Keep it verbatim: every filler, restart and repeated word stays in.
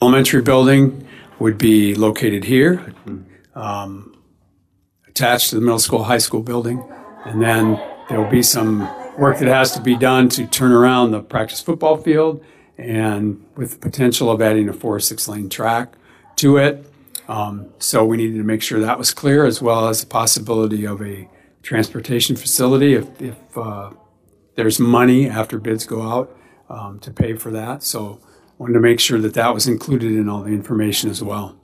Elementary building would be located here, um, attached to the middle school, high school building. And then there will be some work that has to be done to turn around the practice football field, and with the potential of adding a four or six lane track to it. Um, so we needed to make sure that was clear, as well as the possibility of a transportation facility if, if uh, there's money after bids go out um, to pay for that. So wanted to make sure that that was included in all the information as well.